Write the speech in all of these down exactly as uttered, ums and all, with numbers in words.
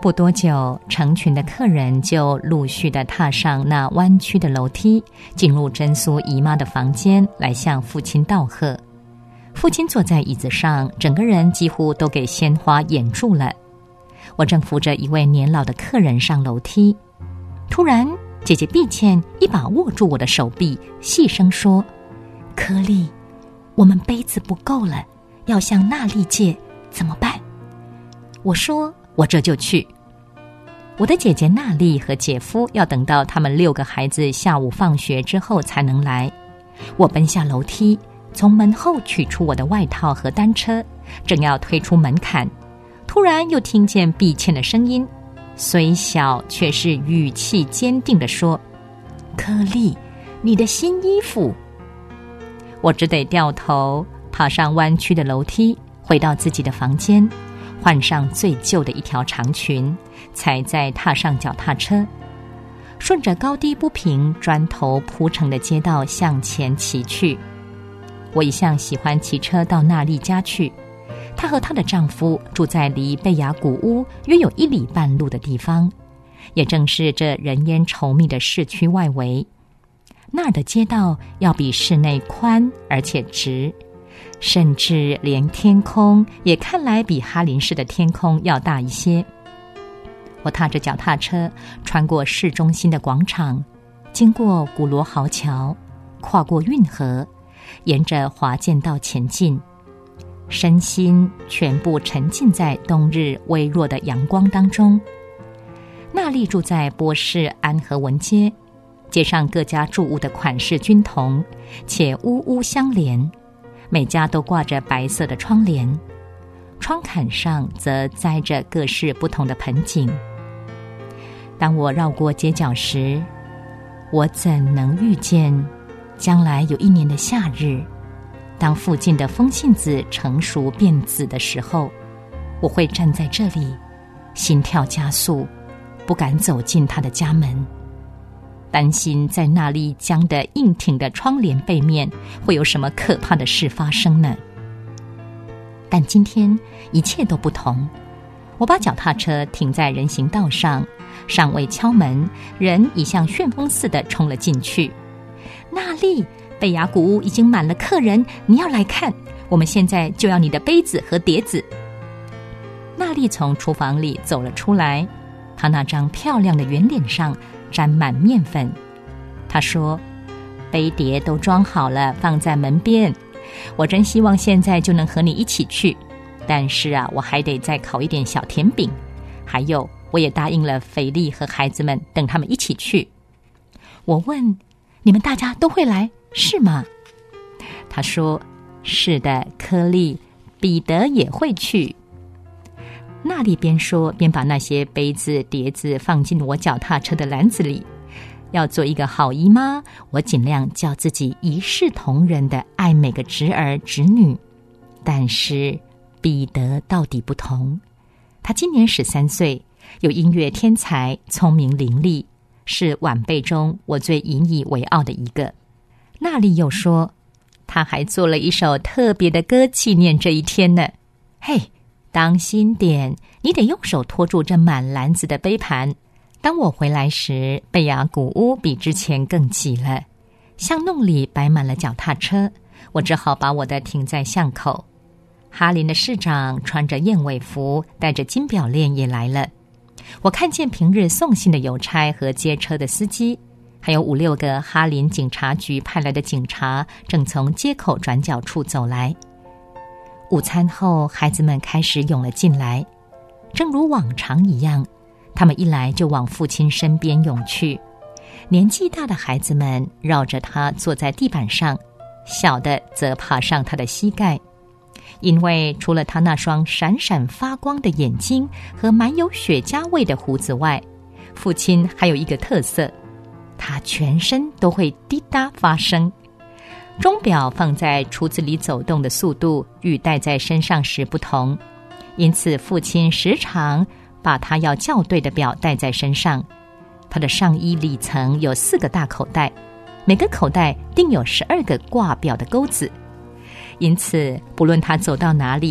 不多久，成群的客人就陆续地踏上那弯曲的楼梯，进入珍苏姨妈的房间，来向父亲道贺。父亲坐在椅子上，整个人几乎都给鲜花掩住了。我正扶着一位年老的客人上楼梯，突然姐姐碧倩一把握住我的手臂，细声说：柯丽，我们杯子不够了，要向娜丽借，怎么办？我说我这就去。我的姐姐娜丽和姐夫要等到他们六个孩子下午放学之后才能来。我奔下楼梯，从门后取出我的外套和单车，正要推出门槛，突然又听见碧倩的声音，虽小却是语气坚定地说：柯丽，你的新衣服。我只得掉头爬上弯曲的楼梯，回到自己的房间，换上最旧的一条长裙，才再踏上脚踏车，顺着高低不平砖头铺成的街道向前骑去。我一向喜欢骑车到娜丽家去，她和她的丈夫住在离贝雅古屋约有一里半路的地方，也正是这人烟稠密的市区外围。那儿的街道要比市内宽而且直，甚至连天空也看来比哈林市的天空要大一些。我踏着脚踏车穿过市中心的广场，经过古罗豪桥，跨过运河，沿着华剑道前进，身心全部沉浸在冬日微弱的阳光当中。娜丽住在波士安和文街，街上各家住屋的款式均同，且屋屋相连，每家都挂着白色的窗帘，窗槛上则栽着各式不同的盆景。当我绕过街角时，我怎能预见将来有一年的夏日，当附近的风信子成熟变紫的时候，我会站在这里，心跳加速，不敢走进他的家门，担心在那丽江的硬挺的窗帘背面会有什么可怕的事发生呢？但今天一切都不同。我把脚踏车停在人行道上，尚未敲门，人已像旋风似的冲了进去。娜丽，贝雅古屋已经满了客人，你要来看，我们现在就要你的杯子和碟子。娜丽从厨房里走了出来，她那张漂亮的圆脸上沾满面粉。她说：杯碟都装好了，放在门边，我真希望现在就能和你一起去，但是啊，我还得再烤一点小甜饼，还有我也答应了菲利和孩子们等他们一起去。我问：你们大家都会来是吗？他说：是的，柯丽，彼得也会去。娜丽边说边把那些杯子碟子放进我脚踏车的篮子里。要做一个好姨妈，我尽量叫自己一视同仁地爱每个侄儿侄女，但是彼得到底不同。他今年十三岁，有音乐天才，聪明伶俐，是晚辈中我最引以为傲的一个。娜丽又说，他还做了一首特别的歌纪念这一天呢。嘿，当心点，你得用手托住这满篮子的杯盘。当我回来时，贝雅古屋比之前更挤了，巷弄里摆满了脚踏车，我只好把我的停在巷口。哈林的市长穿着燕尾服，戴着金表链也来了。我看见平日送信的邮差和接车的司机，还有五六个哈林警察局派来的警察正从街口转角处走来。午餐后，孩子们开始涌了进来，正如往常一样，他们一来就往父亲身边涌去。年纪大的孩子们绕着他坐在地板上，小的则爬上他的膝盖。因为除了他那双闪闪发光的眼睛和满有雪茄味的胡子外，父亲还有一个特色，他全身都会滴答发声。钟表放在橱子里走动的速度与戴在身上时不同，因此父亲时常把他要校对的表戴在身上。他的上衣里层有四个大口袋，每个口袋定有十二个挂表的钩子，因此不论他走到哪里，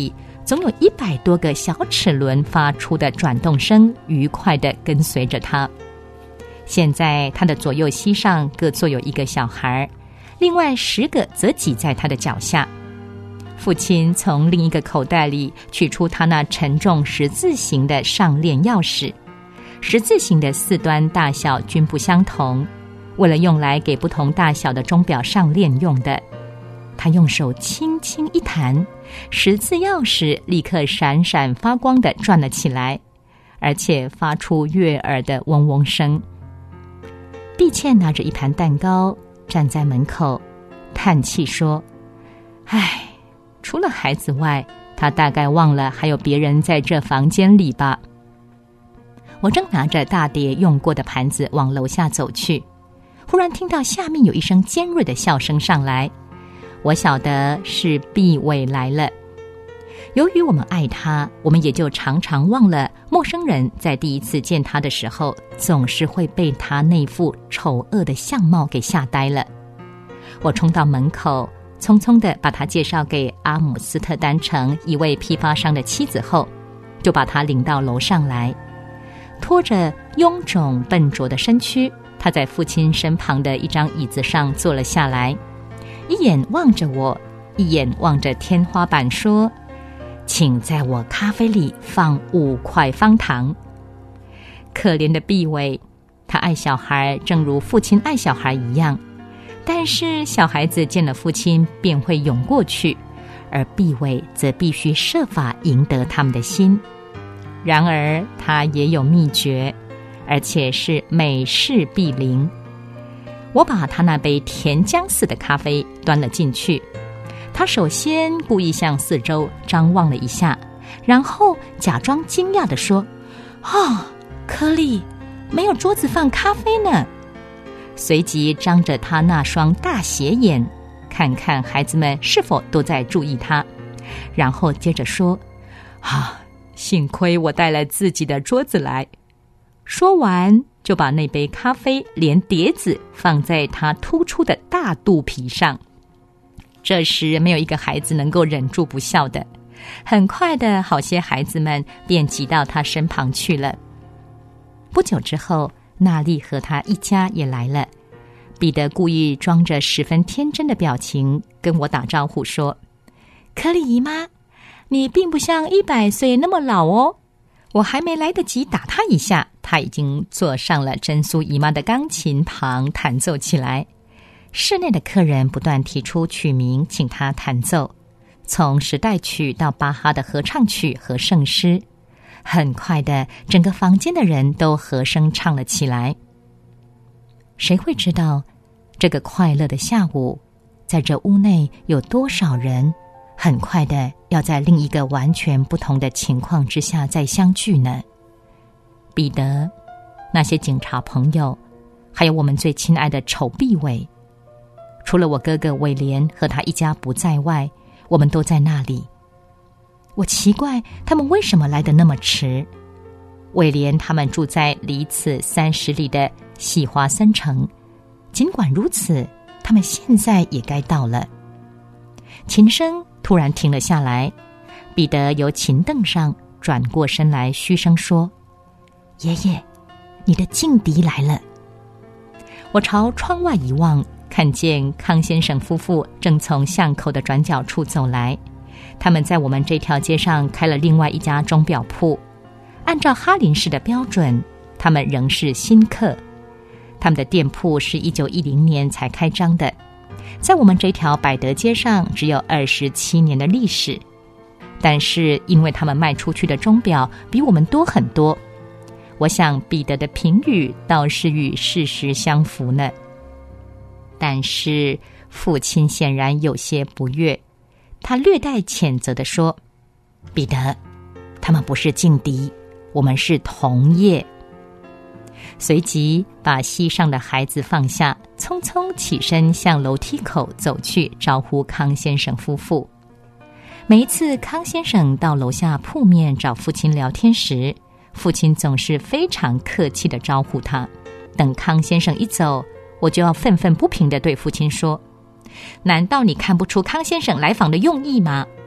总有一百多个小齿轮发出的转动声愉快地跟随着他。现在他的左右膝上各坐有一个小孩，另外十个则挤在他的脚下。父亲从另一个口袋里取出他那沉重十字形的上链钥匙，十字形的四端大小均不相同，为了用来给不同大小的钟表上链用的。他用手轻轻一弹，十字钥匙立刻闪闪发光地转了起来，而且发出悦耳的嗡嗡声。碧倩拿着一盘蛋糕站在门口，叹气说：唉，除了孩子外，他大概忘了还有别人在这房间里吧。我正拿着大碟用过的盘子往楼下走去，忽然听到下面有一声尖锐的笑声上来，我晓得是毕伟来了。由于我们爱他，我们也就常常忘了陌生人在第一次见他的时候，总是会被他那副丑恶的相貌给吓呆了。我冲到门口，匆匆地把他介绍给阿姆斯特丹城一位批发商的妻子后，就把他领到楼上来。拖着臃肿笨拙的身躯，他在父亲身旁的一张椅子上坐了下来，一眼望着我，一眼望着天花板，说：请在我咖啡里放五块方糖。可怜的毕伟，他爱小孩正如父亲爱小孩一样，但是小孩子见了父亲便会涌过去，而毕伟则必须设法赢得他们的心。然而他也有秘诀，而且是美事必灵。我把他那杯甜浆似的咖啡端了进去，他首先故意向四周张望了一下，然后假装惊讶地说：哦，柯利，没有桌子放咖啡呢。随即张着他那双大斜眼，看看孩子们是否都在注意他，然后接着说：啊，幸亏我带了自己的桌子来。说完就把那杯咖啡连碟子放在他突出的大肚皮上。这时没有一个孩子能够忍住不笑的，很快的好些孩子们便挤到他身旁去了。不久之后，娜丽和他一家也来了。彼得故意装着十分天真的表情跟我打招呼说：柯利姨妈，你并不像一百岁那么老哦。我还没来得及打他一下，他已经坐上了珍苏姨妈的钢琴旁弹奏起来。室内的客人不断提出曲名请他弹奏，从时代曲到巴哈的合唱曲和圣诗。很快的，整个房间的人都和声唱了起来。谁会知道这个快乐的下午，在这屋内有多少人很快的要在另一个完全不同的情况之下再相聚呢？彼得，那些警察朋友，还有我们最亲爱的丑毕伟，除了我哥哥伟廉和他一家不在外，我们都在那里。我奇怪他们为什么来得那么迟。伟廉他们住在离此三十里的喜华森城，尽管如此，他们现在也该到了。琴声突然停了下来，彼得由琴凳上转过身来，嘘声说：爷爷，你的劲敌来了。我朝窗外一望，看见康先生夫妇正从巷口的转角处走来。他们在我们这条街上开了另外一家钟表铺，按照哈林市的标准，他们仍是新客。他们的店铺是一九一零年才开张的，在我们这条百德街上只有二十七年的历史，但是因为他们卖出去的钟表比我们多很多，我想彼得的评语倒是与事实相符呢。但是父亲显然有些不悦，他略带谴责地说：彼得，他们不是劲敌，我们是同业。随即把膝上的孩子放下，匆匆起身向楼梯口走去，招呼康先生夫妇。每一次康先生到楼下铺面找父亲聊天时，父亲总是非常客气地招呼他。等康先生一走，我就要愤愤不平地对父亲说：难道你看不出康先生来访的用意吗？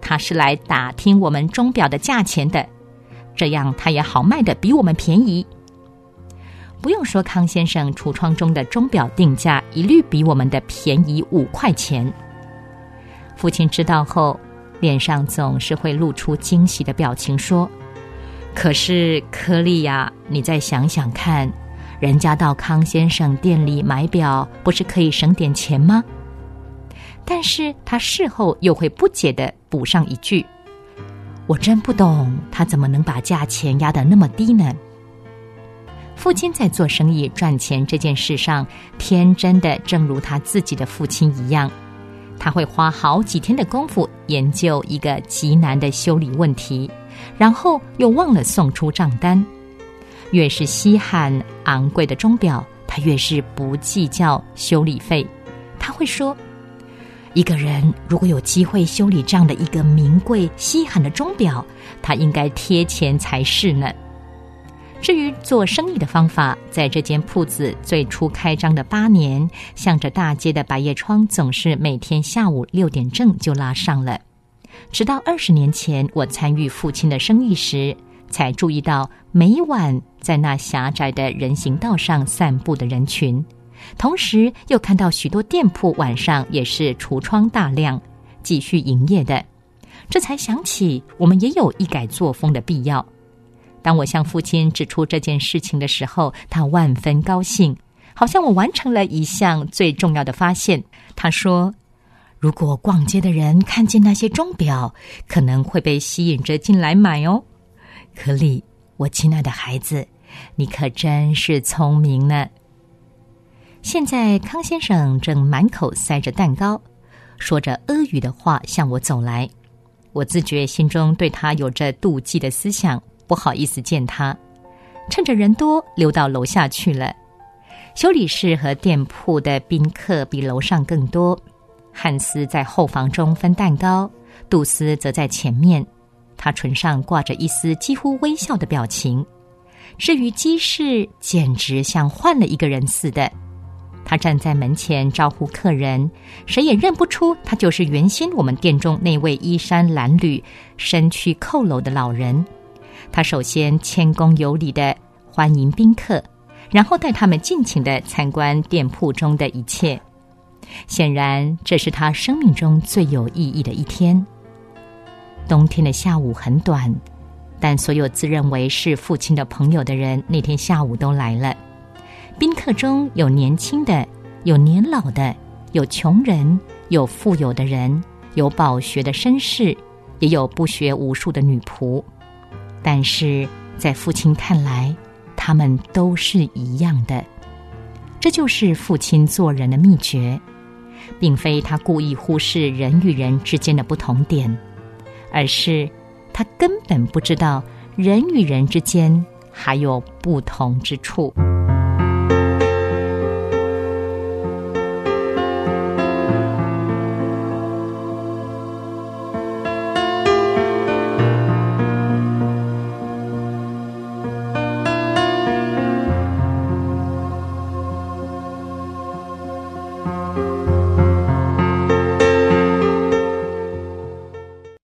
他是来打听我们钟表的价钱的，这样他也好卖得比我们便宜。不用说，康先生橱窗中的钟表定价一律比我们的便宜五块钱。父亲知道后，脸上总是会露出惊喜的表情，说：可是柯利呀，你再想想看，人家到康先生店里买表不是可以省点钱吗？但是他事后又会不解地补上一句：我真不懂他怎么能把价钱压得那么低呢？父亲在做生意赚钱这件事上，天真的正如他自己的父亲一样，他会花好几天的功夫研究一个极难的修理问题，然后又忘了送出账单。越是稀罕昂贵的钟表，他越是不计较修理费。他会说，一个人如果有机会修理这样的一个名贵稀罕的钟表，他应该贴钱才是呢。至于做生意的方法，在这间铺子最初开张的八年，向着大街的百叶窗总是每天下午六点正就拉上了。直到二十年前，我参与父亲的生意时，才注意到每晚在那狭窄的人行道上散步的人群，同时又看到许多店铺晚上也是橱窗大亮，继续营业的。这才想起我们也有一改作风的必要。当我向父亲指出这件事情的时候，他万分高兴，好像我完成了一项最重要的发现。他说，如果逛街的人看见那些钟表，可能会被吸引着进来买哦。可里，我亲爱的孩子，你可真是聪明呢。现在康先生正满口塞着蛋糕，说着阿谀的话向我走来。我自觉心中对他有着妒忌的思想，不好意思见他，趁着人多溜到楼下去了。修理室和店铺的宾客比楼上更多，汉斯在后房中分蛋糕，杜斯则在前面，他唇上挂着一丝几乎微笑的表情。至于鸡士，简直像换了一个人似的。他站在门前招呼客人，谁也认不出他就是原先我们店中那位衣衫褴褛、身躯佝偻的老人。他首先谦恭有礼地欢迎宾客，然后带他们尽情地参观店铺中的一切。显然，这是他生命中最有意义的一天。冬天的下午很短，但所有自认为是父亲的朋友的人那天下午都来了。宾客中有年轻的，有年老的，有穷人，有富有的人，有饱学的绅士，也有不学无术的女仆。但是在父亲看来，他们都是一样的。这就是父亲做人的秘诀，并非他故意忽视人与人之间的不同点，而是他根本不知道人与人之间还有不同之处。